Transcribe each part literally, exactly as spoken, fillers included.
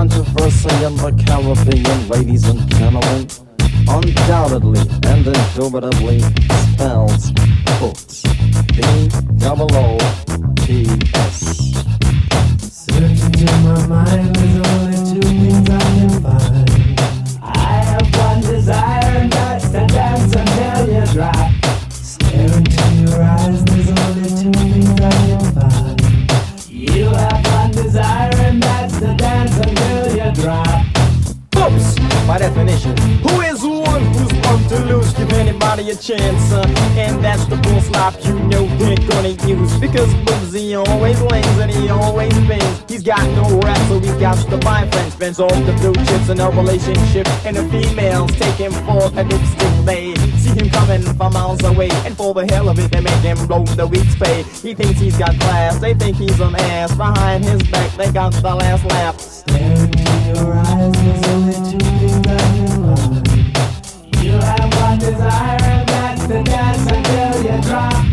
controversy in the Caribbean, ladies and gentlemen, undoubtedly and indubitably spells books. B double O T S. Searching in my mind, there's only two things I can find. I have one desire, and that's to dance until you drop. Stare into your eyes, there's only two things I can find. You have one desire, and that's to dance until you drop. Oops, by definition, who is the one who's pumped to lose? Give anybody a chance, uh, and that's the bull slop you know they're gonna use. Because Boozy always lays and he always bends. He's got no rap, so he's got to buy friends. Spends all the blue chips in a relationship, and the females take him for a dipstick. They see him coming from miles away, and for the hell of it, they make him blow the week's pay. He thinks he's got class, they think he's an ass. Behind his back, they got the last laugh. Stare into your eyes, there's only two things I can find. You have one desire, and that's to dance until you drop.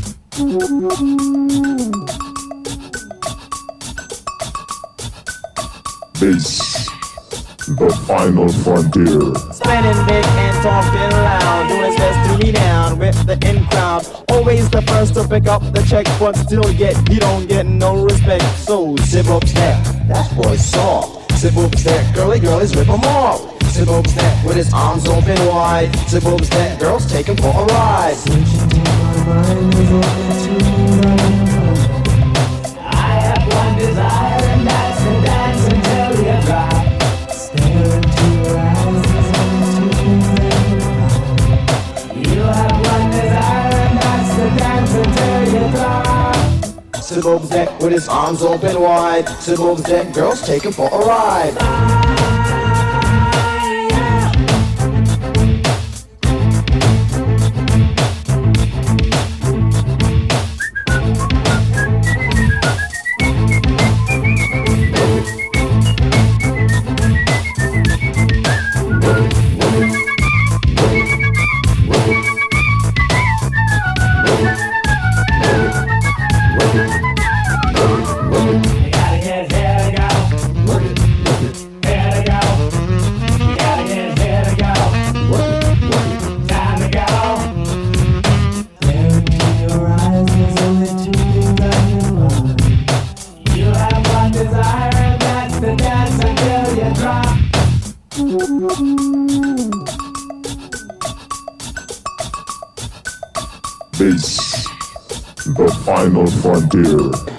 This, the final frontier. Spinning big and talking loud, doing his best to be down with the in crowd. Always the first to pick up the check, but still yet he don't get no respect. So zip up snap, that boy's soft. Zip up snap, girly girlies rip him off. Zip up snap with his arms open wide. Zip up snap, girls take him for a ride. Searching in my mind, there's only two things I can find. I have one desire, and that's to dance until you drop. Stare into your eyes, there's only two things I can find. You have one desire, and that's to dance until you drop. Zip up snap with his arms open wide. Zip up snap, girls take him for a ride. This, the final frontier.